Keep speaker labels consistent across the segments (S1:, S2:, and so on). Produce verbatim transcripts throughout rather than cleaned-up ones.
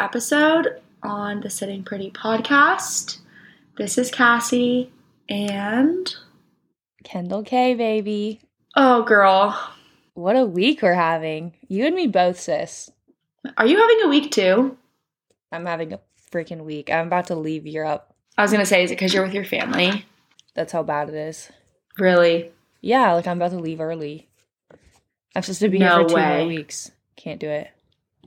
S1: episode on the Sitting Pretty podcast. This is Cassie and
S2: Kendall K, baby.
S1: Oh, girl.
S2: What a week we're having. You and me both, sis.
S1: Are you having a week too?
S2: I'm having a freaking week. I'm about to leave Europe.
S1: I was going to say, is it because you're with your family?
S2: That's how bad it is.
S1: Really?
S2: Yeah, like I'm about to leave early. I'm supposed to be
S1: No
S2: here for two
S1: way.
S2: more weeks. Can't do it.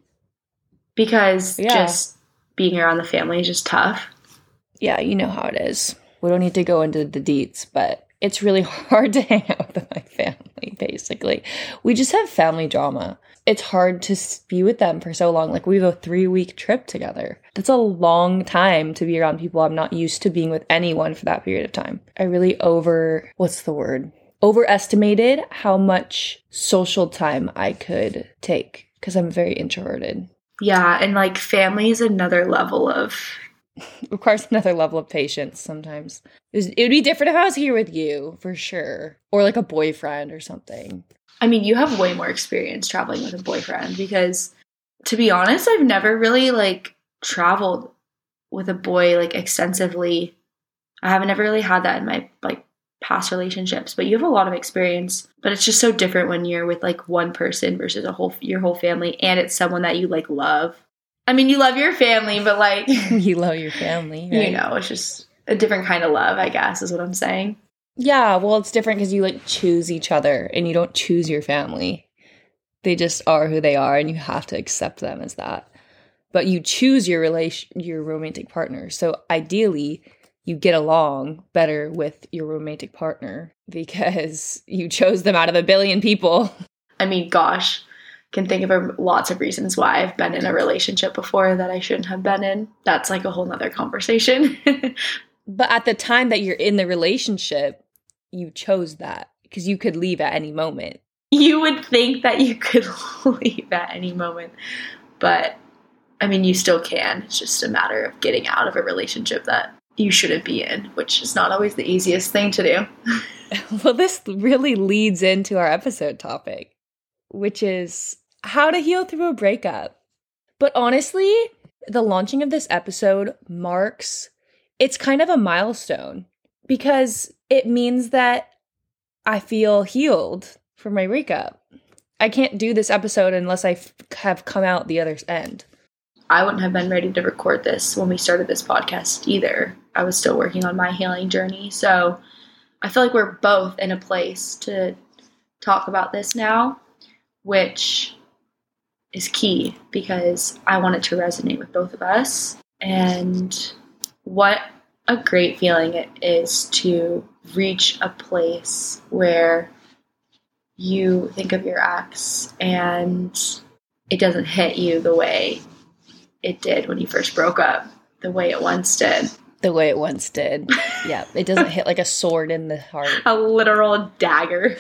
S1: Because
S2: Yeah.
S1: just being around the family is just tough.
S2: Yeah, you know how it is. We don't need to go into the deets, but it's really hard to hang out with my family, basically. We just have family drama. It's hard to be with them for so long. Like, we have a three-week trip together. That's a long time to be around people I'm not used to being with anyone for that period of time. I really over... What's the word? Overestimated how much social time I could take because I'm very introverted.
S1: Yeah, and like family is another level of...
S2: Requires another level of patience sometimes. It, was, it would be different if I was here with you, for sure. Or like a boyfriend or something.
S1: I mean, you have way more experience traveling with a boyfriend because, to be honest, I've never really like traveled with a boy like extensively. I haven't ever really had that in my like past relationships, but you have a lot of experience. But it's just so different when you're with like one person versus a whole your whole family, and it's someone that you like love. I mean, you love your family, but like
S2: you love your family, right?
S1: You know, it's just a different kind of love, I guess, is what I'm saying.
S2: Yeah, well, it's different because you like choose each other and you don't choose your family. They just are who they are, and you have to accept them as that. But you choose your relation, your romantic partner. So ideally, you get along better with your romantic partner because you chose them out of a billion people.
S1: I mean, gosh, can think of lots of reasons why I've been in a relationship before that I shouldn't have been in. That's like a whole nother conversation.
S2: But at the time that you're in the relationship, you chose that because you could leave at any moment.
S1: You would think that you could leave at any moment. But, I mean, you still can. It's just a matter of getting out of a relationship that you shouldn't be in, which is not always the easiest thing to do.
S2: Well, this really leads into our episode topic, which is how to heal through a breakup. But honestly, the launching of this episode marks, it's kind of a milestone because it means that I feel healed from my breakup. I can't do this episode unless I f- have come out the other end.
S1: I wouldn't have been ready to record this when we started this podcast either. I was still working on my healing journey. So I feel like we're both in a place to talk about this now, which is key because I want it to resonate with both of us. And what a great feeling it is to reach a place where you think of your ex and it doesn't hit you the way it did when you first broke up, the way it once did.
S2: The way it once did. Yeah, it doesn't hit like a sword in the heart.
S1: A literal dagger.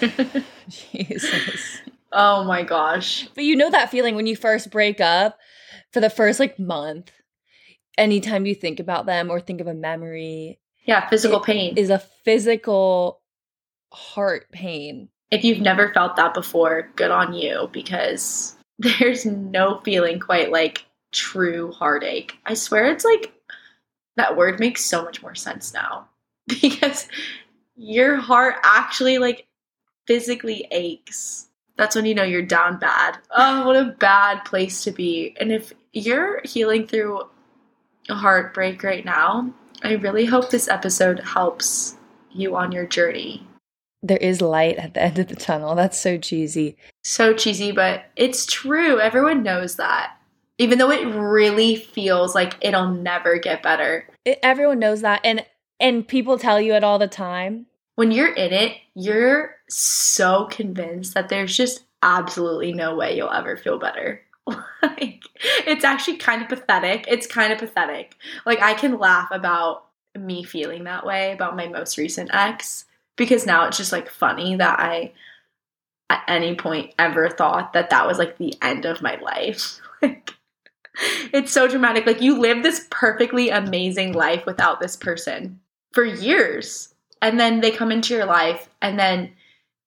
S2: Jesus.
S1: Oh my gosh.
S2: But you know that feeling when you first break up for the first like month, anytime you think about them or think of a memory.
S1: Yeah, physical pain.
S2: Is a physical heart pain.
S1: If you've never felt that before, good on you because there's no feeling quite like true heartache. I swear it's like that word makes so much more sense now because your heart actually like physically aches. That's when you know you're down bad. Oh, what a bad place to be. And if you're healing through a heartbreak right now, I really hope this episode helps you on your journey.
S2: There is light at the end of the tunnel. That's so cheesy.
S1: So cheesy, but it's true. Everyone knows that. Even though it really feels like it'll never get better.
S2: It, everyone knows that. And and people tell you it all the time.
S1: When you're in it, you're so convinced that there's just absolutely no way you'll ever feel better. Like, it's actually kind of pathetic. It's kind of pathetic. Like, I can laugh about me feeling that way about my most recent ex because now it's just like funny that I at any point ever thought that that was like the end of my life. Like, it's so dramatic. Like, you live this perfectly amazing life without this person for years. And then they come into your life and then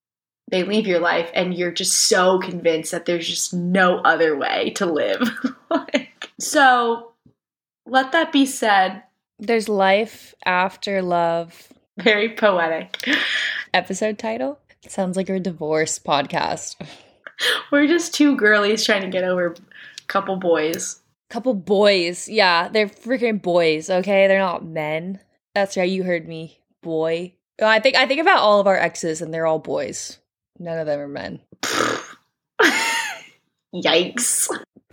S1: they leave your life and you're just so convinced that there's just no other way to live. Like, so let that be said.
S2: There's life after love.
S1: Very poetic.
S2: Episode title? It sounds like a divorce podcast.
S1: We're just two girlies trying to get over a couple boys.
S2: Couple boys. Yeah, they're freaking boys, okay? They're not men. That's right, you heard me. Boy. I think I think about all of our exes and they're all boys. None of them are men.
S1: Yikes.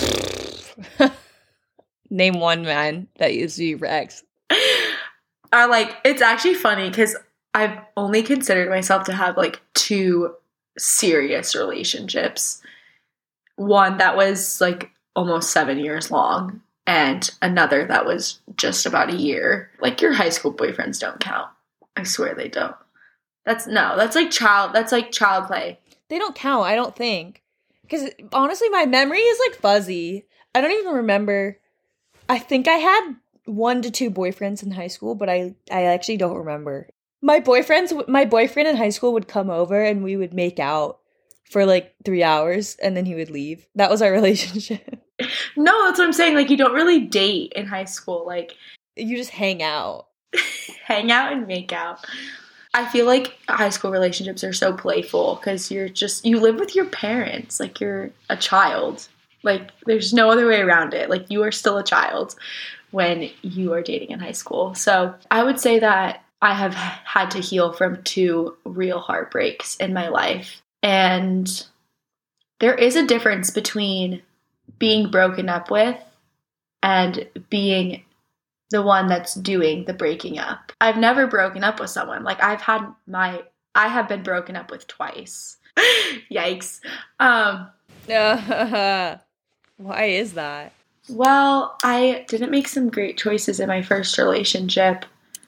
S2: Name one man that used to be your ex.
S1: I like, it's actually funny because I've only considered myself to have like two serious relationships. One that was like almost seven years long and another that was just about a year. Like your high school boyfriends don't count. I swear they don't. That's no, that's like child, that's like child play.
S2: They don't count, I don't think. Because honestly, my memory is like fuzzy. I don't even remember. I think I had one to two boyfriends in high school, but I, I actually don't remember. My boyfriends, my boyfriend in high school would come over and we would make out for like three hours and then he would leave. That was our relationship.
S1: No, that's what I'm saying. Like you don't really date in high school. Like
S2: you just hang out.
S1: Hang out and make out. I feel like high school relationships are so playful because you're just, you live with your parents. Like you're a child. Like there's no other way around it. Like you are still a child when you are dating in high school. So I would say that I have had to heal from two real heartbreaks in my life. And there is a difference between being broken up with and being the one that's doing the breaking up. I've never broken up with someone. Like I've had my, I have been broken up with twice. Yikes. Um,
S2: uh, why is that?
S1: Well, I didn't make some great choices in my first relationship,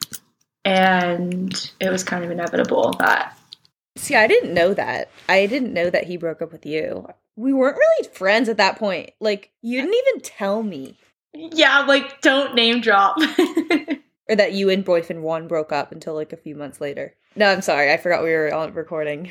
S1: and it was kind of inevitable that.
S2: See, I didn't know that. I didn't know that he broke up with you. We weren't really friends at that point. Like, you didn't even tell me.
S1: Yeah, like, don't name drop.
S2: Or that you and boyfriend one broke up until, like, a few months later. No, I'm sorry. I forgot we were on recording.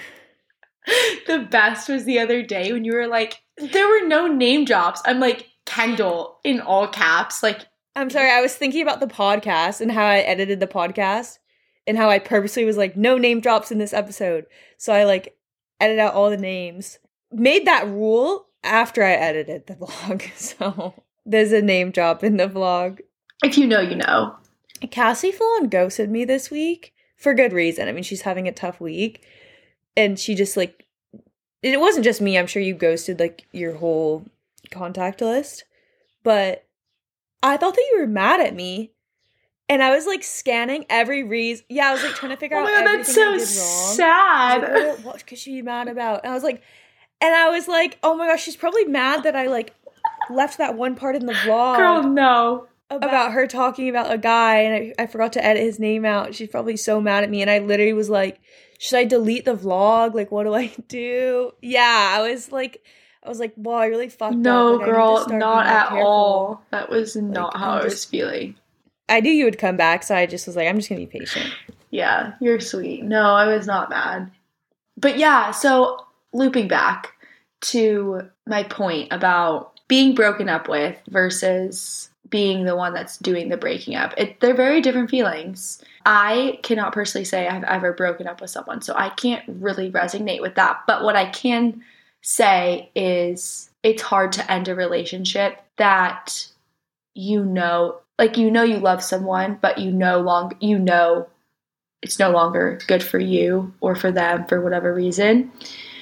S1: The best was the other day when you were like, there were no name drops. I'm like, Kendall, in all caps. Like,
S2: I'm sorry. I was thinking about the podcast and how I edited the podcast and how I purposely was like, no name drops in this episode. So I, like, edited out all the names. Made that rule after I edited the vlog. So there's a name drop in the vlog.
S1: If you know, you know.
S2: Cassie full on ghosted me this week for good reason. I mean, she's having a tough week. And she just, like, it wasn't just me. I'm sure you ghosted, like, your whole contact list. But I thought that you were mad at me. And I was, like, scanning every reason. Yeah, I was, like, trying to figure
S1: oh
S2: out
S1: my God,
S2: everything
S1: that's so
S2: I did wrong.
S1: sad.
S2: I was like, what, what could she be mad about? And I was like, and I was like, oh my gosh, she's probably mad that I, like, left that one part in the vlog.
S1: Girl, no.
S2: About, about her talking about a guy, and I, I forgot to edit his name out. She's probably so mad at me. And I literally was like, should I delete the vlog? Like, what do I do? Yeah, I was like, I was like, wow, I really fucked
S1: no,
S2: up.
S1: No, girl, not at careful. all. That was
S2: like,
S1: not how
S2: I'm
S1: I was
S2: just,
S1: feeling.
S2: I knew you would come back, so I just was like, I'm just going to be patient.
S1: Yeah, you're sweet. No, I was not mad. But yeah, so looping back to my point about being broken up with versus being the one that's doing the breaking up. It, they're very different feelings. I cannot personally say I've ever broken up with someone, so I can't really resonate with that. But what I can say is it's hard to end a relationship that you know, like you know you love someone, but you no long, you know it's no longer good for you or for them for whatever reason.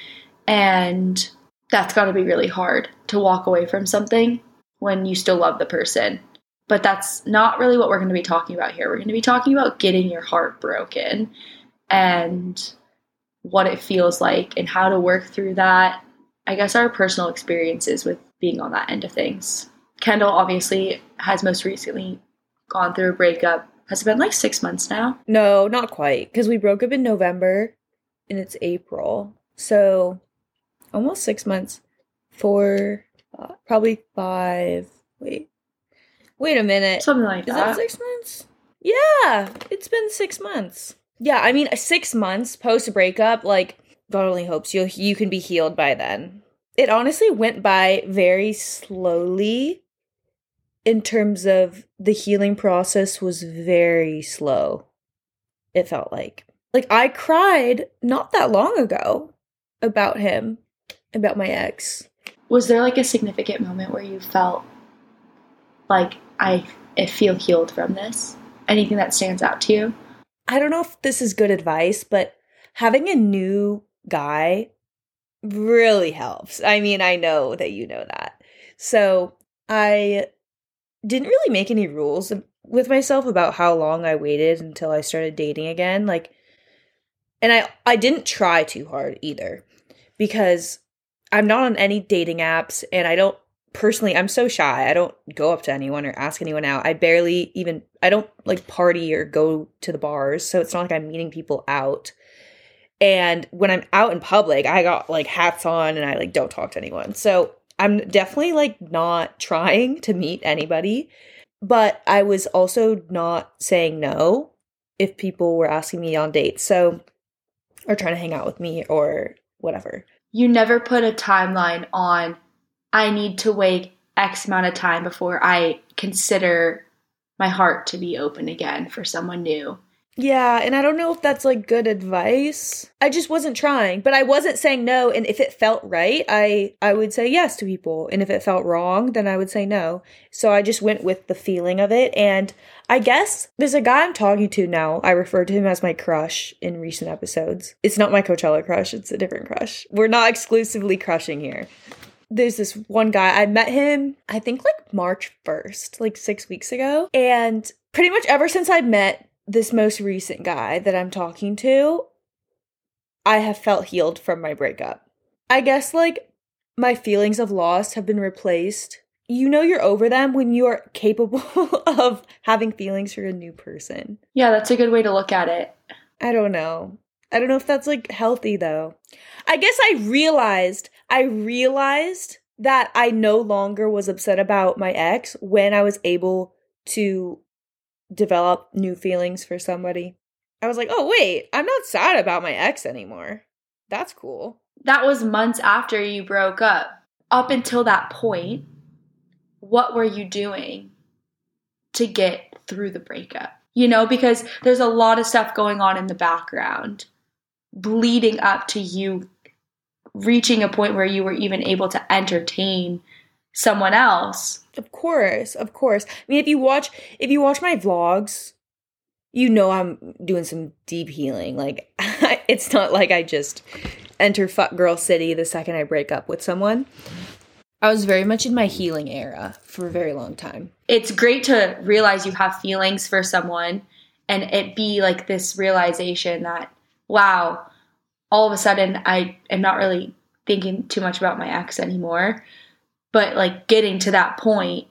S1: And that's got to be really hard to walk away from something when you still love the person. But that's not really what we're going to be talking about here. We're going to be talking about getting your heart broken and what it feels like and how to work through that. I guess our personal experiences with being on that end of things. Kendall obviously has most recently gone through a breakup. Has it been like six months now?
S2: No, not quite. Because we broke up in November and it's April. So almost six months. Four, uh, probably five. Wait. Wait a minute.
S1: Something like
S2: Is
S1: that.
S2: Is that six months? Yeah, it's been six months. Yeah, I mean, six months post-breakup, like, God only hopes you you can be healed by then. It honestly went by very slowly in terms of the healing process was very slow. It felt like. Like, I cried not that long ago about him, about my ex.
S1: Was there, like, a significant moment where you felt like, I, I feel healed from this? Anything that stands out to you?
S2: I don't know if this is good advice, but having a new guy really helps. I mean, I know that you know that. So I didn't really make any rules with myself about how long I waited until I started dating again. Like, and I, I didn't try too hard either, because I'm not on any dating apps, and I don't personally, I'm so shy. I don't go up to anyone or ask anyone out. I barely even, I don't like party or go to the bars. So it's not like I'm meeting people out. And when I'm out in public, I got like hats on and I like don't talk to anyone. So I'm definitely like not trying to meet anybody, but I was also not saying no if people were asking me on dates. So, or trying to hang out with me or whatever.
S1: You never put a timeline on, I need to wait X amount of time before I consider my heart to be open again for someone new.
S2: Yeah, and I don't know if that's like good advice. I just wasn't trying, but I wasn't saying no, and if it felt right, I I would say yes to people, and if it felt wrong, then I would say no. So I just went with the feeling of it, and I guess there's a guy I'm talking to now. I refer to him as my crush in recent episodes. It's not my Coachella crush, it's a different crush. We're not exclusively crushing here. There's this one guy, I met him, I think like March first, like six weeks ago, and pretty much ever since I met this most recent guy that I'm talking to, I have felt healed from my breakup. I guess like my feelings of loss have been replaced. You know you're over them when you are capable of having feelings for a new person.
S1: Yeah, that's a good way to look at it.
S2: I don't know. I don't know if that's like healthy though. I guess I realized, I realized that I no longer was upset about my ex when I was able to develop new feelings for somebody. I was like, oh wait, I'm not sad about my ex anymore. That's cool.
S1: That was months after you broke up. Up until that point, what were you doing to get through the breakup? You know, because there's a lot of stuff going on in the background leading up to you reaching a point where you were even able to entertain someone else.
S2: Of course, of course. I mean, if you watch if you watch my vlogs, you know I'm doing some deep healing. Like, it's not like I just enter fuck girl city the second I break up with someone. I was very much in my healing era for a very long time.
S1: It's great to realize you have feelings for someone and it be like this realization that, wow, all of a sudden I am not really thinking too much about my ex anymore. But like getting to that point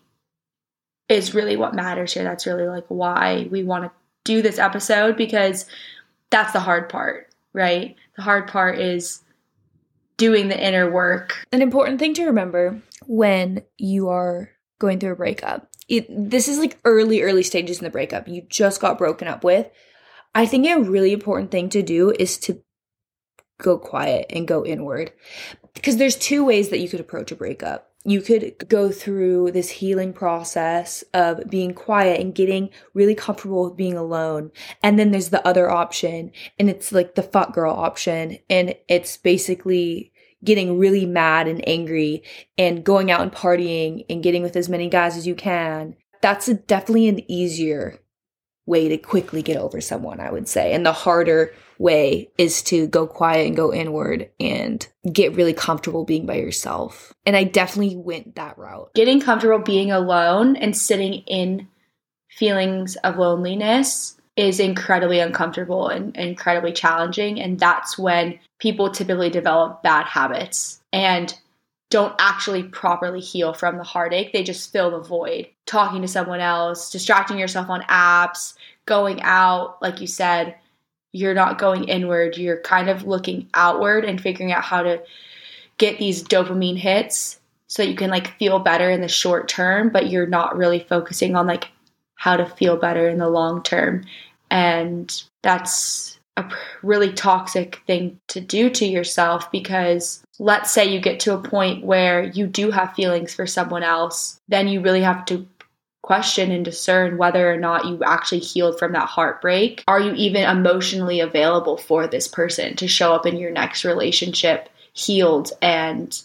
S1: is really what matters here. That's really like why we want to do this episode, because that's the hard part, right? The hard part is doing the inner work.
S2: An important thing to remember when you are going through a breakup, it, this is like early, early stages in the breakup. You just got broken up with. I think a really important thing to do is to go quiet and go inward, because there's two ways that you could approach a breakup. You could go through this healing process of being quiet and getting really comfortable with being alone. And then there's the other option, and it's like the fuck girl option. And it's basically getting really mad and angry and going out and partying and getting with as many guys as you can. That's a, definitely an easier way to quickly get over someone, I would say. And the harder way is to go quiet and go inward and get really comfortable being by yourself. And I definitely went that route.
S1: Getting comfortable being alone and sitting in feelings of loneliness is incredibly uncomfortable and, and incredibly challenging. And that's when people typically develop bad habits and don't actually properly heal from the heartache. They just fill the void. Talking to someone else, distracting yourself on apps, going out, like you said, you're not going inward. You're kind of looking outward and figuring out how to get these dopamine hits so that you can like feel better in the short term, but you're not really focusing on like how to feel better in the long term. And that's a really toxic thing to do to yourself, because let's say you get to a point where you do have feelings for someone else, then you really have to question and discern whether or not you actually healed from that heartbreak. Are you even emotionally available for this person to show up in your next relationship healed and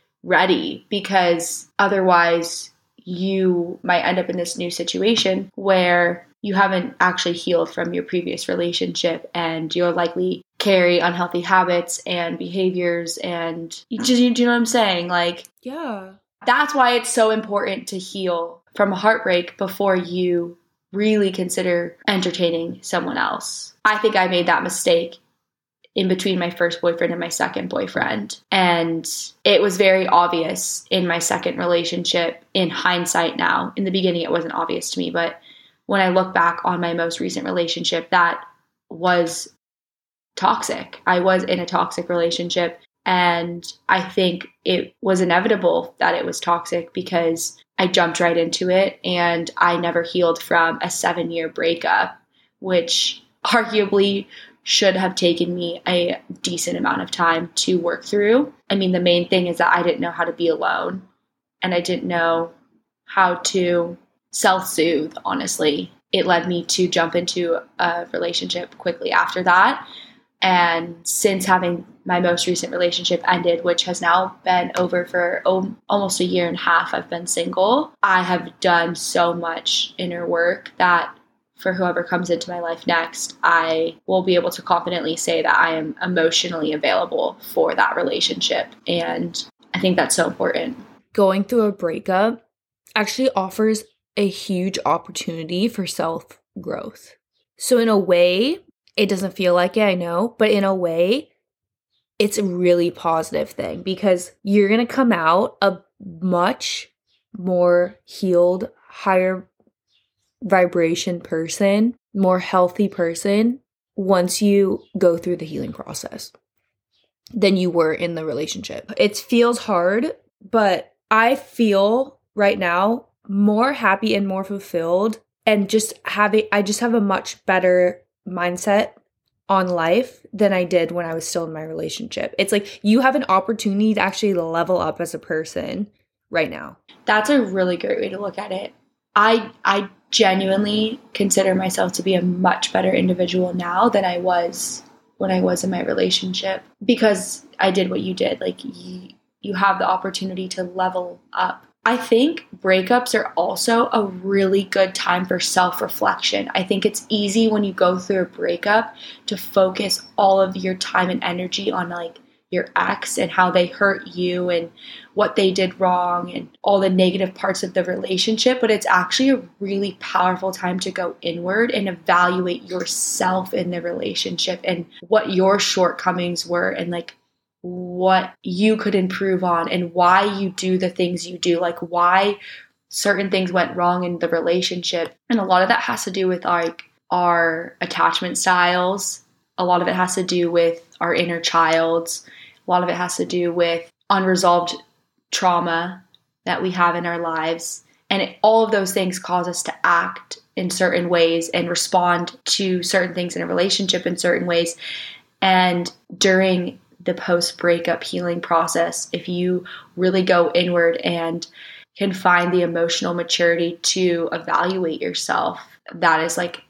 S1: ready? Because otherwise you might end up in this new situation where you haven't actually healed from your previous relationship, and you'll likely carry unhealthy habits and behaviors. And you just, you, do you know what I'm saying? Like,
S2: yeah,
S1: that's why it's so important to heal from a heartbreak before you really consider entertaining someone else. I think I made that mistake in between my first boyfriend and my second boyfriend. And it was very obvious in my second relationship in hindsight now. In the beginning, it wasn't obvious to me, but when I look back on my most recent relationship, that was toxic. I was in a toxic relationship, and I think it was inevitable that it was toxic because I jumped right into it, and I never healed from a seven-year breakup, which arguably should have taken me a decent amount of time to work through. I mean, the main thing is that I didn't know how to be alone, and I didn't know how to self-soothe, honestly. It led me to jump into a relationship quickly after that. And since having my most recent relationship ended, which has now been over for oh, almost a year and a half, I've been single, I have done so much inner work that for whoever comes into my life next, I will be able to confidently say that I am emotionally available for that relationship. And I think that's so important.
S2: Going through a breakup actually offers a huge opportunity for self-growth. So in a way, it doesn't feel like it, I know, but in a way, it's a really positive thing because you're going to come out a much more healed, higher vibration person, more healthy person once you go through the healing process than you were in the relationship. It feels hard, but I feel right now more happy and more fulfilled, and just having, I just have a much better mindset on life than I did when I was still in my relationship. It's like you have an opportunity to actually level up as a person right now.
S1: That's a really great way to look at it. I I genuinely consider myself to be a much better individual now than I was when I was in my relationship, because I did what you did. Like you, you have the opportunity to level up. I think breakups are also a really good time for self-reflection. I think it's easy when you go through a breakup to focus all of your time and energy on like your ex and how they hurt you and what they did wrong and all the negative parts of the relationship. But it's actually a really powerful time to go inward and evaluate yourself in the relationship and what your shortcomings were and like what you could improve on and why you do the things you do, like why certain things went wrong in the relationship. And a lot of that has to do with like our attachment styles. A lot of it has to do with our inner childs. A lot of it has to do with unresolved trauma that we have in our lives. And it, all of those things cause us to act in certain ways and respond to certain things in a relationship in certain ways. And during the post-breakup healing process, if you really go inward and can find the emotional maturity to evaluate yourself, that is like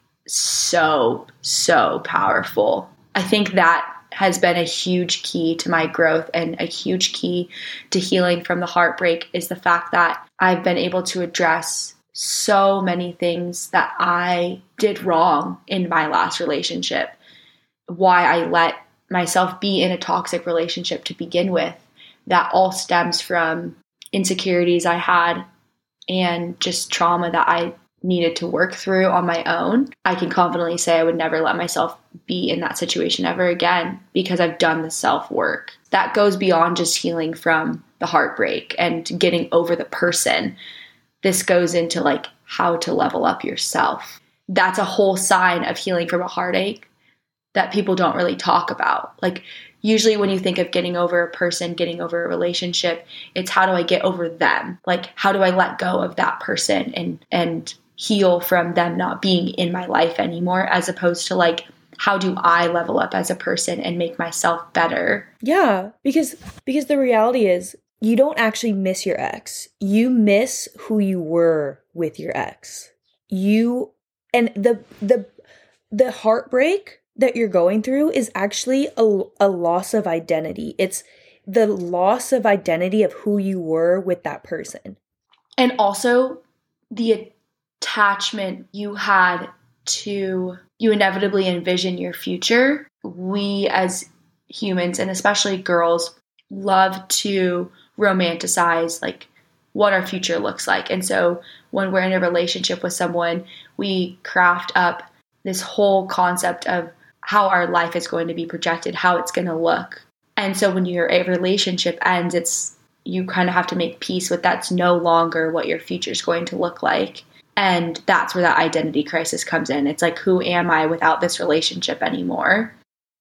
S1: so, so powerful. I think that has been a huge key to my growth and a huge key to healing from the heartbreak is the fact that I've been able to address so many things that I did wrong in my last relationship, why I let myself be in a toxic relationship to begin with. That all stems from insecurities I had and just trauma that I needed to work through on my own. I can confidently say I would never let myself be in that situation ever again because I've done the self-work. That goes beyond just healing from the heartbreak and getting over the person. This goes into like how to level up yourself. That's a whole sign of healing from a heartache that people don't really talk about. Like usually when you think of getting over a person, getting over a relationship, it's how do I get over them? Like how do I let go of that person and and heal from them not being in my life anymore, as opposed to like how do I level up as a person and make myself better?
S2: Yeah, because because the reality is you don't actually miss your ex. You miss who you were with your ex. You and the the the heartbreak that you're going through is actually a, a loss of identity. It's the loss of identity of who you were with that person.
S1: And also the attachment you had to, you inevitably envision your future. We as humans, and especially girls, love to romanticize like what our future looks like. And so when we're in a relationship with someone, we craft up this whole concept of how our life is going to be projected, how it's going to look. And so when your relationship ends, it's you kind of have to make peace with that's no longer what your future is going to look like. And that's where that identity crisis comes in. It's like, who am I without this relationship anymore?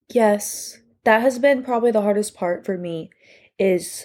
S2: Yes, that has been probably the hardest part for me, is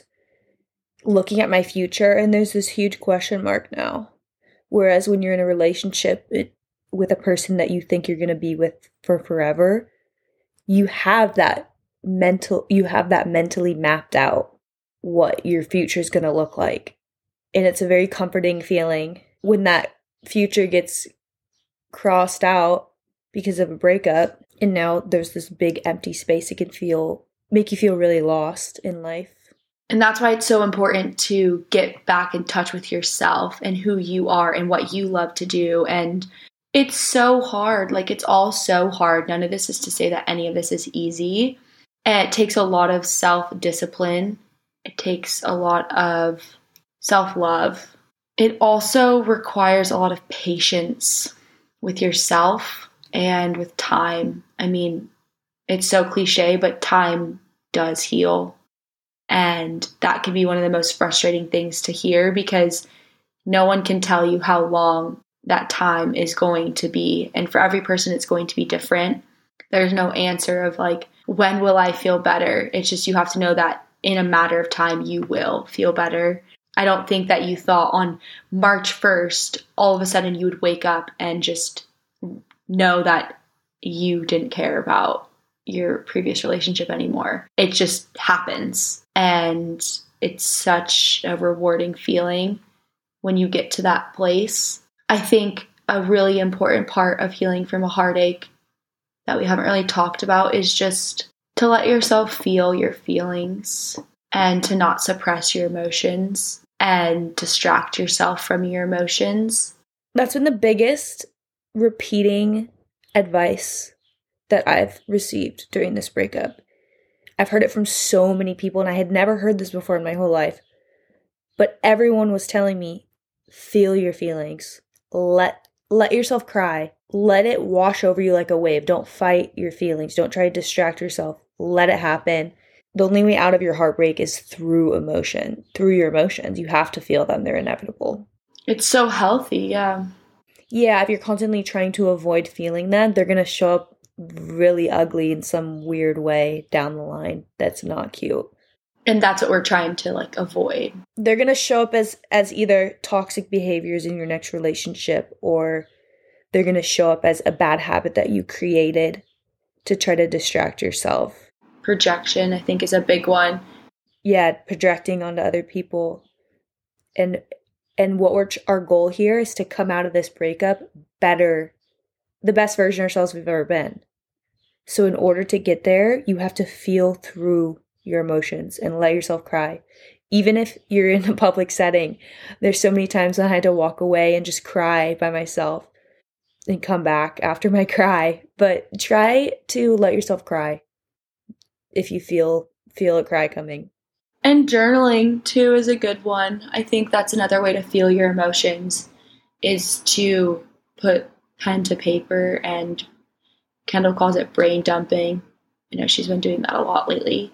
S2: looking at my future, and there's this huge question mark now. Whereas when you're in a relationship it, with a person that you think you're going to be with for forever, you have that mental, you have that mentally mapped out what your future is going to look like. And it's a very comforting feeling when that future gets crossed out because of a breakup, and now there's this big empty space. It can feel, make you feel really lost in life.
S1: And that's why it's so important to get back in touch with yourself and who you are and what you love to do. And it's so hard. Like, it's all so hard. None of this is to say that any of this is easy. And it takes a lot of self-discipline. It takes a lot of self-love. It also requires a lot of patience with yourself and with time. I mean, it's so cliche, but time does heal. And that can be one of the most frustrating things to hear, because no one can tell you how long that time is going to be. And for every person, it's going to be different. There's no answer of like, when will I feel better? It's just, you have to know that in a matter of time, you will feel better. I don't think that you thought on March first, all of a sudden you would wake up and just know that you didn't care about your previous relationship anymore. It just happens. And it's such a rewarding feeling when you get to that place. I think a really important part of healing from a heartache that we haven't really talked about is just to let yourself feel your feelings and to not suppress your emotions and distract yourself from your emotions.
S2: That's been the biggest repeating advice that I've received during this breakup. I've heard it from so many people, and I had never heard this before in my whole life. But everyone was telling me, feel your feelings. Let let yourself cry. Let it wash over you like a wave. Don't fight your feelings. Don't try to distract yourself. Let it happen. The only way out of your heartbreak is through emotion, through your emotions. You have to feel them. They're inevitable.
S1: It's so healthy, yeah.
S2: Yeah, if you're constantly trying to avoid feeling them, they're going to show up really ugly in some weird way down the line that's not cute.
S1: And that's what we're trying to like avoid.
S2: They're going to show up as as either toxic behaviors in your next relationship, or they're going to show up as a bad habit that you created to try to distract yourself.
S1: Projection, I think, is a big one.
S2: Yeah, projecting onto other people. And and what we're our goal here is to come out of this breakup better, the best version of ourselves we've ever been. So in order to get there, you have to feel through your emotions and let yourself cry. Even if you're in a public setting, there's so many times I had to walk away and just cry by myself and come back after my cry. But try to let yourself cry if you feel feel a cry coming.
S1: And journaling too is a good one. I think that's another way to feel your emotions, is to put pen to paper, and Kendall calls it brain dumping. I know she's been doing that a lot lately.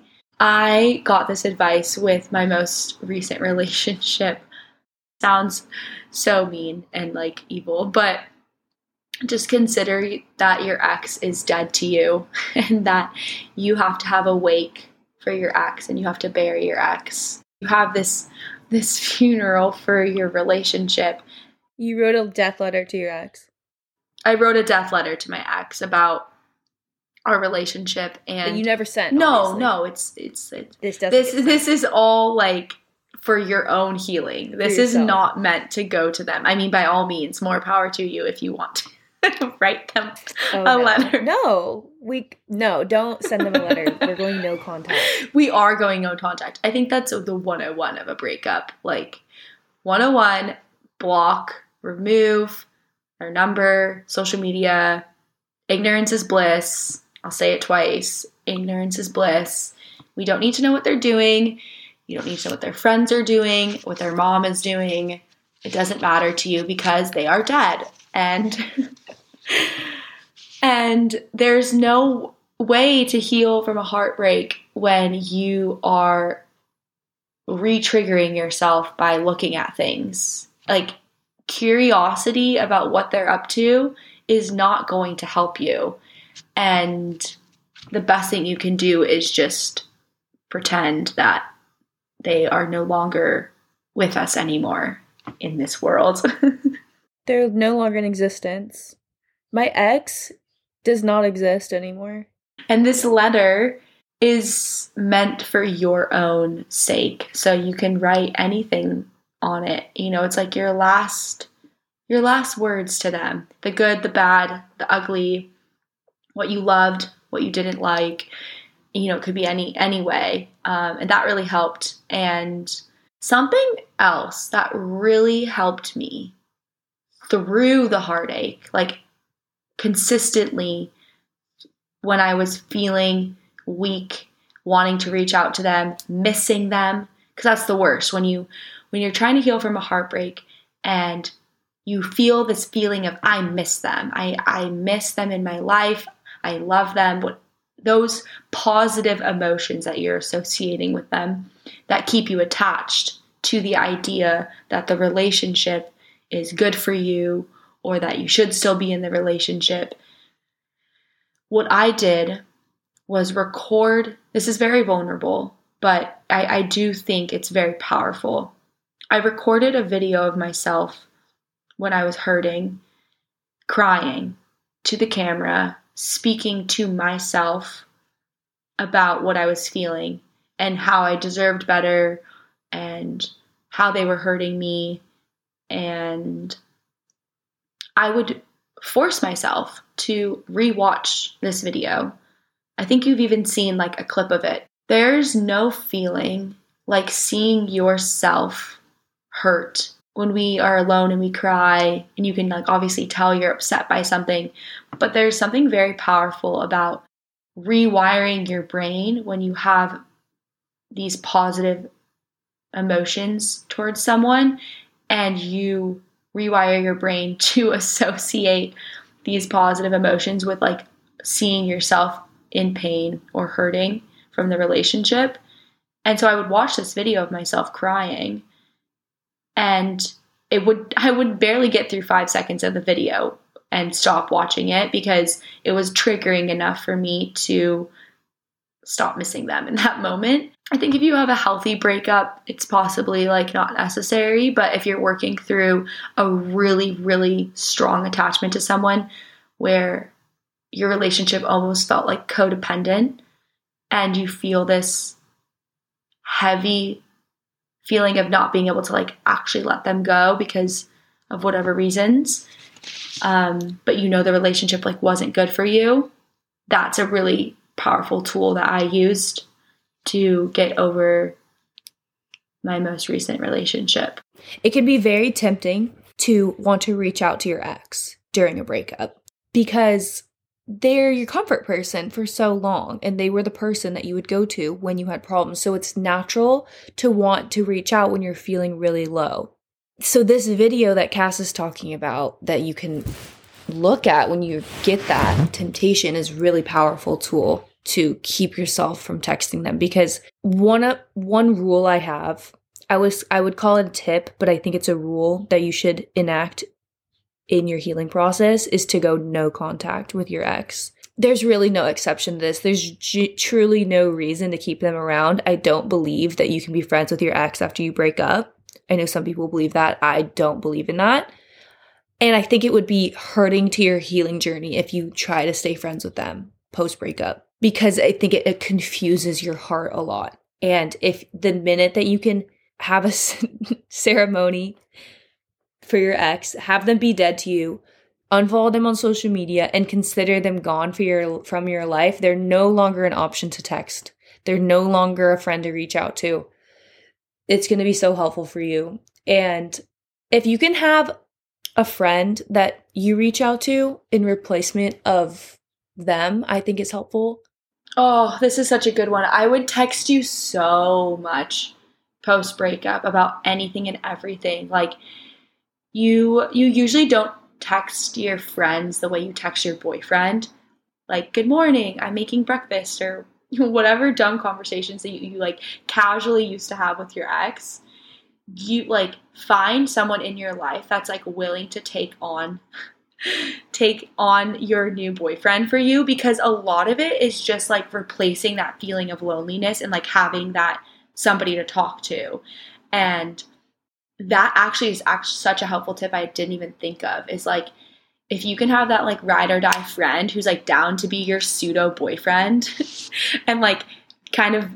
S1: I got this advice with my most recent relationship. Sounds so mean and like evil, but just consider that your ex is dead to you and that you have to have a wake for your ex and you have to bury your ex. You have this this funeral for your relationship.
S2: You wrote a death letter to your ex.
S1: I wrote a death letter to my ex about our relationship. And
S2: that you never sent.
S1: No,
S2: obviously.
S1: no, it's it's, it's
S2: this doesn't
S1: this this is all like for your own healing. This is not meant to go to them. I mean, by all means, more power to you if you want to write them
S2: oh,
S1: a
S2: no.
S1: letter.
S2: No, we no, don't send them a letter. We're going no contact.
S1: We are going no contact. I think that's the one oh one of a breakup. Like one oh one, block, remove their number, social media. Ignorance is bliss. I'll say it twice. Ignorance is bliss. We don't need to know what they're doing. You don't need to know what their friends are doing, what their mom is doing. It doesn't matter to you because they are dead. And and there's no way to heal from a heartbreak when you are re-triggering yourself by looking at things. Like, curiosity about what they're up to is not going to help you. And the best thing you can do is just pretend that they are no longer with us anymore in this world.
S2: They're no longer in existence. My ex does not exist anymore.
S1: And this letter is meant for your own sake. So you can write anything on it. You know, it's like your last your last words to them. The good, the bad, the ugly, what you loved, what you didn't like. You know, it could be any any way. Um, and that really helped. And something else that really helped me through the heartache, like consistently when I was feeling weak, wanting to reach out to them, missing them, because that's the worst. When you when you're trying to heal from a heartbreak and you feel this feeling of I miss them. I, I miss them in my life. I love them. What those positive emotions that you're associating with them that keep you attached to the idea that the relationship is good for you or that you should still be in the relationship. What I did was record, this is very vulnerable, but I, I do think it's very powerful. I recorded a video of myself when I was hurting, crying to the camera, speaking to myself about what I was feeling and how I deserved better and how they were hurting me. And I would force myself to rewatch this video. I think you've even seen like a clip of it. There's no feeling like seeing yourself hurt when we are alone and we cry, and you can like obviously tell you're upset by something, but there's something very powerful about rewiring your brain when you have these positive emotions towards someone and you rewire your brain to associate these positive emotions with like seeing yourself in pain or hurting from the relationship. And so I would watch this video of myself crying, and it would I would barely get through five seconds of the video and stop watching it because it was triggering enough for me to stop missing them in that moment. I think if you have a healthy breakup, it's possibly like not necessary, but if you're working through a really, really strong attachment to someone where your relationship almost felt like codependent and you feel this heavy feeling of not being able to like actually let them go because of whatever reasons, um, but you know the relationship like wasn't good for you, that's a really powerful tool that I used to get over my most recent relationship.
S2: It can be very tempting to want to reach out to your ex during a breakup because they're your comfort person for so long and they were the person that you would go to when you had problems. So it's natural to want to reach out when you're feeling really low. So this video that Cass is talking about that you can look at when you get that temptation is really powerful tool to keep yourself from texting them, because one uh, one rule I have, I was I would call it a tip, but I think it's a rule that you should enact in your healing process, is to go no contact with your ex. There's really no exception to this. There's g- truly no reason to keep them around. I don't believe that you can be friends with your ex after you break up. I know some people believe that. I don't believe in that. And I think it would be hurting to your healing journey if you try to stay friends with them. post breakup, because I think it, it confuses your heart a lot. And if the minute that you can have a ceremony for your ex, have them be dead to you, unfollow them on social media, and consider them gone for your from your life, they're no longer an option to text. They're no longer a friend to reach out to. It's going to be so helpful for you. And if you can have a friend that you reach out to in replacement of them, I think is helpful.
S1: Oh, this is such a good one. I would text you so much post breakup about anything and everything. Like you you usually don't text your friends the way you text your boyfriend. Like, good morning, I'm making breakfast, or whatever dumb conversations that you, you like casually used to have with your ex. You like find someone in your life that's like willing to take on take on your new boyfriend for you, because a lot of it is just like replacing that feeling of loneliness and like having that somebody to talk to. And that actually is actually such a helpful tip I didn't even think of, is like if you can have that like ride or die friend who's like down to be your pseudo boyfriend and like kind of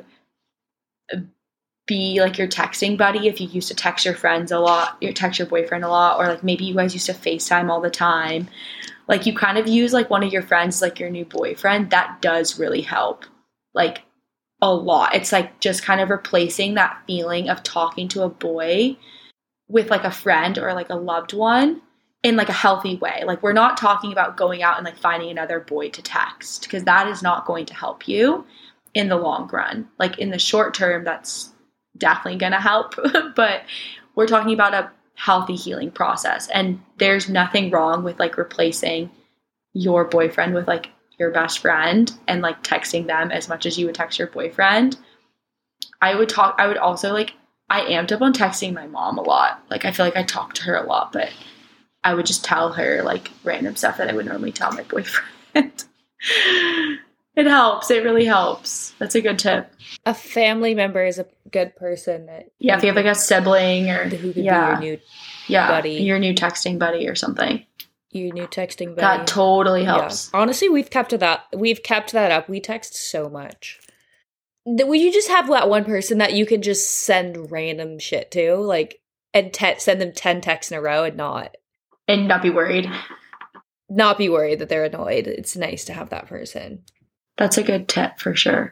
S1: be like your texting buddy. If you used to text your friends a lot, you text your boyfriend a lot, or like maybe you guys used to FaceTime all the time. Like you kind of use like one of your friends like your new boyfriend. That does really help, like a lot. It's like just kind of replacing that feeling of talking to a boy with like a friend or like a loved one in like a healthy way. Like we're not talking about going out and like finding another boy to text, because that is not going to help you in the long run. Like in the short term, that's definitely going to help, but we're talking about a healthy healing process. And there's nothing wrong with like replacing your boyfriend with like your best friend and like texting them as much as you would text your boyfriend. I would talk, I would also like, I amped up on texting my mom a lot. Like I feel like I talk to her a lot, but I would just tell her like random stuff that I would normally tell my boyfriend. It helps. It really helps. That's a good tip.
S2: A family member is a good person. That
S1: yeah, if you have like a sibling or
S2: who could
S1: yeah,
S2: be your new
S1: yeah,
S2: buddy.
S1: Your new texting buddy or something.
S2: Your new texting buddy.
S1: That totally helps.
S2: Yeah. Honestly, we've kept that. We've kept that up. We text so much. That you just have that one person that you can just send random shit to, like, and te- send them ten texts in a row and not
S1: and not be worried.
S2: Not be worried that they're annoyed. It's nice to have that person.
S1: That's a good tip for sure.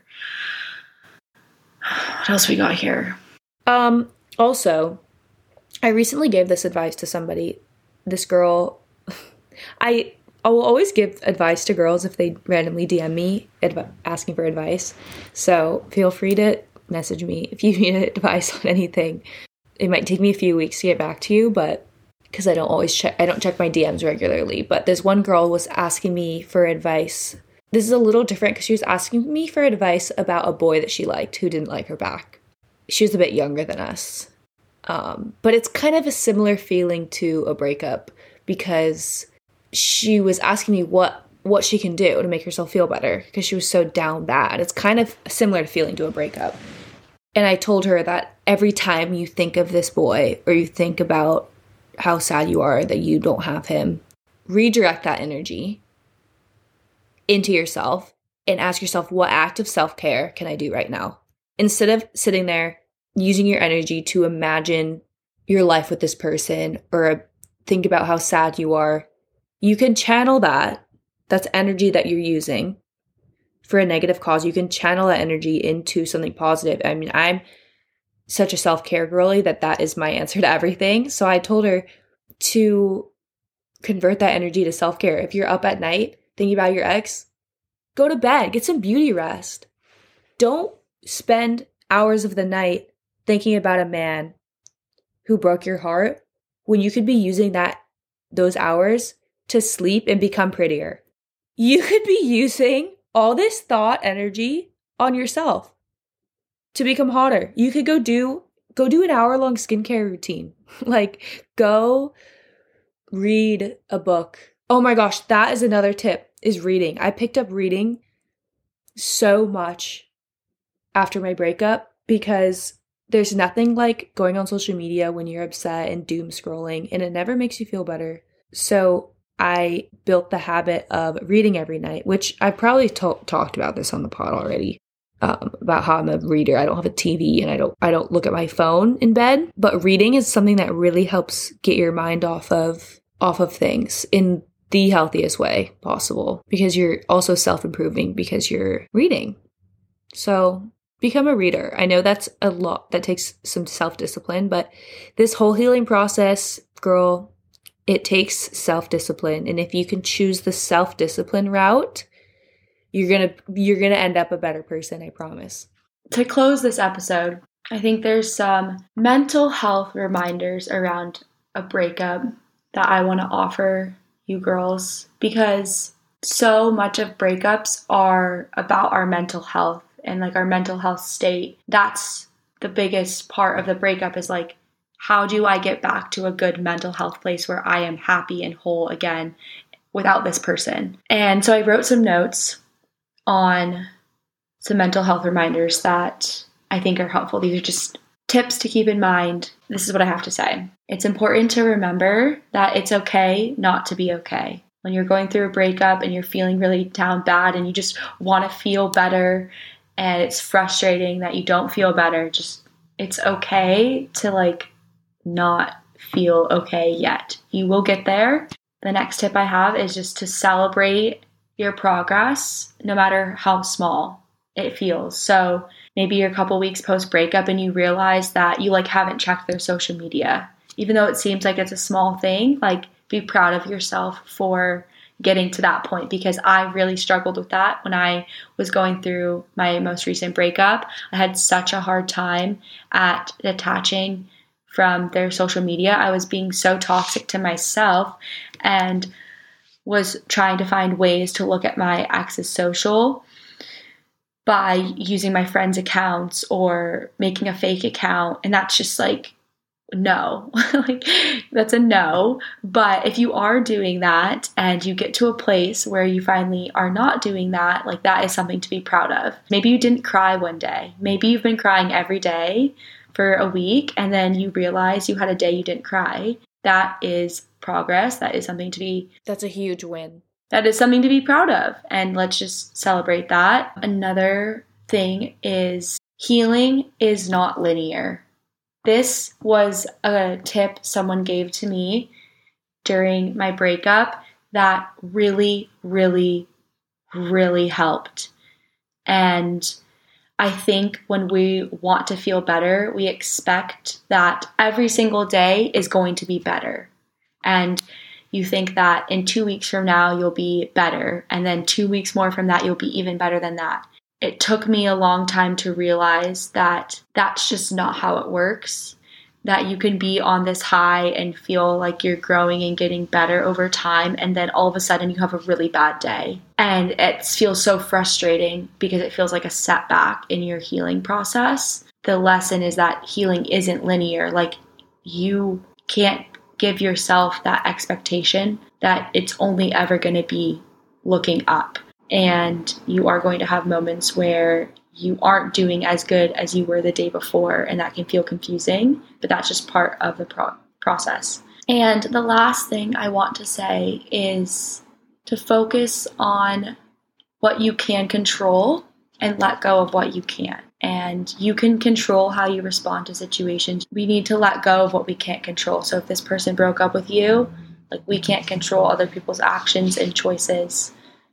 S1: What else we got here?
S2: Um, also, I recently gave this advice to somebody. This girl, I, I will always give advice to girls if they randomly D M me adv- asking for advice. So feel free to message me if you need advice on anything. It might take me a few weeks to get back to you, but because I don't always check, I don't check my D Ms regularly. But this one girl was asking me for advice. This is a little different because she was asking me for advice about a boy that she liked who didn't like her back. She was a bit younger than us. Um, but it's kind of a similar feeling to a breakup, because she was asking me what, what she can do to make herself feel better because she was so down bad. It's kind of a similar feeling to a breakup. And I told her that every time you think of this boy or you think about how sad you are that you don't have him, redirect that energy into yourself and ask yourself, what act of self-care can I do right now? Instead of sitting there using your energy to imagine your life with this person or think about how sad you are, you can channel that. That's energy that you're using for a negative cause. You can channel that energy into something positive. I mean, I'm such a self-care girly that that is my answer to everything. So I told her to convert that energy to self-care. If you're up at night thinking about your ex, go to bed, get some beauty rest. Don't spend hours of the night thinking about a man who broke your heart when you could be using that those hours to sleep and become prettier. You could be using all this thought energy on yourself to become hotter. You could go do go do an hour-long skincare routine. Like, go read a book. Oh my gosh, that is another tip, is reading. I picked up reading so much after my breakup because there's nothing like going on social media when you're upset and doom scrolling, and it never makes you feel better. So I built the habit of reading every night, which I probably to- talked about this on the pod already. Um, about how I'm a reader. I don't have a T V and I don't I don't look at my phone in bed. But reading is something that really helps get your mind off of off of things in the healthiest way possible, because you're also self-improving because you're reading. So become a reader. I know that's a lot. That takes some self-discipline, but this whole healing process, girl, it takes self-discipline. And if you can choose the self-discipline route, You're gonna you're gonna end up a better person, I promise.
S1: To close this episode, I think there's some mental health reminders around a breakup that I want to offer you girls, because so much of breakups are about our mental health and like our mental health state. That's the biggest part of the breakup, is like, how do I get back to a good mental health place where I am happy and whole again without this person? And so I wrote some notes on some mental health reminders that I think are helpful. These are just tips to keep in mind. This is what I have to say. It's important to remember that it's okay not to be okay. When you're going through a breakup and you're feeling really down bad and you just want to feel better and it's frustrating that you don't feel better, just it's okay to like not feel okay yet. You will get there. The next tip I have is just to celebrate your progress, no matter how small it feels. So maybe you're a couple weeks post breakup and you realize that you like haven't checked their social media. Even though it seems like it's a small thing, like be proud of yourself for getting to that point, because I really struggled with that when I was going through my most recent breakup. I had such a hard time at detaching from their social media. I was being so toxic to myself and was trying to find ways to look at my ex's social by using my friends' accounts or making a fake account. And that's just like, no, like that's a no. But if you are doing that and you get to a place where you finally are not doing that, like that is something to be proud of. Maybe you didn't cry one day. Maybe you've been crying every day for a week and then you realize you had a day you didn't cry. That is progress. That is something to be
S2: That's a huge win.
S1: That is something to be proud of. And let's just celebrate that. Another thing is healing is not linear. This was a tip someone gave to me during my breakup that really, really, really helped. And I think when we want to feel better, we expect that every single day is going to be better. And you think that in two weeks from now, you'll be better. And then two weeks more from that, you'll be even better than that. It took me a long time to realize that that's just not how it works. That you can be on this high and feel like you're growing and getting better over time. And then all of a sudden you have a really bad day. And it feels so frustrating because it feels like a setback in your healing process. The lesson is that healing isn't linear. Like you can't give yourself that expectation that it's only ever going to be looking up. And you are going to have moments where you aren't doing as good as you were the day before, and that can feel confusing, but that's just part of the pro- process. And the last thing I want to say is to focus on what you can control and let go of what you can't. And you can control how you respond to situations. We need to let go of what we can't control. So if this person broke up with you, like we can't control other people's actions and choices.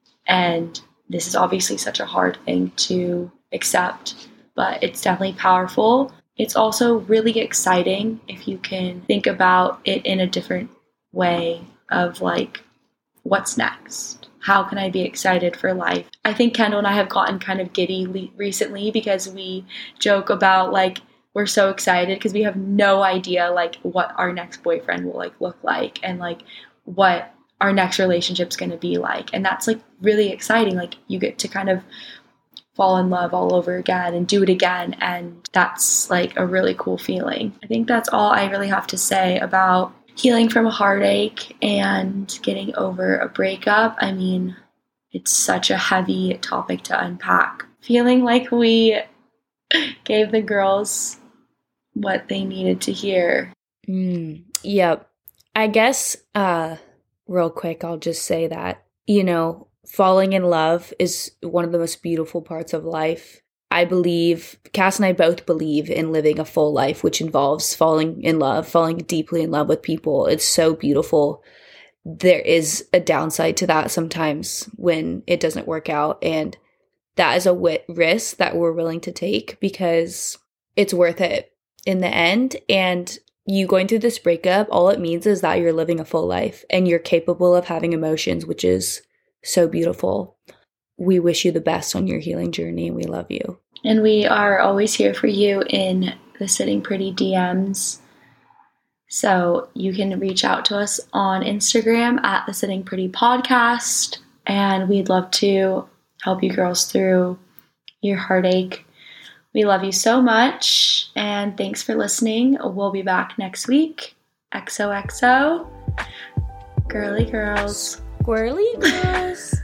S1: And this is obviously such a hard thing to accept, but it's definitely powerful. It's also really exciting if you can think about it in a different way of like, what's next? How can I be excited for life? I think Kendall and I have gotten kind of giddy le- recently because we joke about like, we're so excited because we have no idea like what our next boyfriend will like look like and like what our next relationship's going to be like. And that's like really exciting. Like you get to kind of fall in love all over again and do it again. And that's like a really cool feeling. I think that's all I really have to say about healing from a heartache and getting over a breakup. I mean, it's such a heavy topic to unpack. Feeling like we gave the girls what they needed to hear.
S2: Mm, yep. I guess uh, real quick, I'll just say that, you know, falling in love is one of the most beautiful parts of life. I believe, Cass and I both believe in living a full life, which involves falling in love, falling deeply in love with people. It's so beautiful. There is a downside to that sometimes when it doesn't work out. And that is a wit- risk that we're willing to take because it's worth it in the end. And you going through this breakup, all it means is that you're living a full life and you're capable of having emotions, which is so beautiful. We wish you the best on your healing journey and we love you.
S1: And we are always here for you in the Sitting Pretty D Ms. So you can reach out to us on Instagram at the Sitting Pretty Podcast. And we'd love to help you girls through your heartache. We love you so much. And thanks for listening. We'll be back next week. X O X O. Girly girls.
S2: Squirrely girls.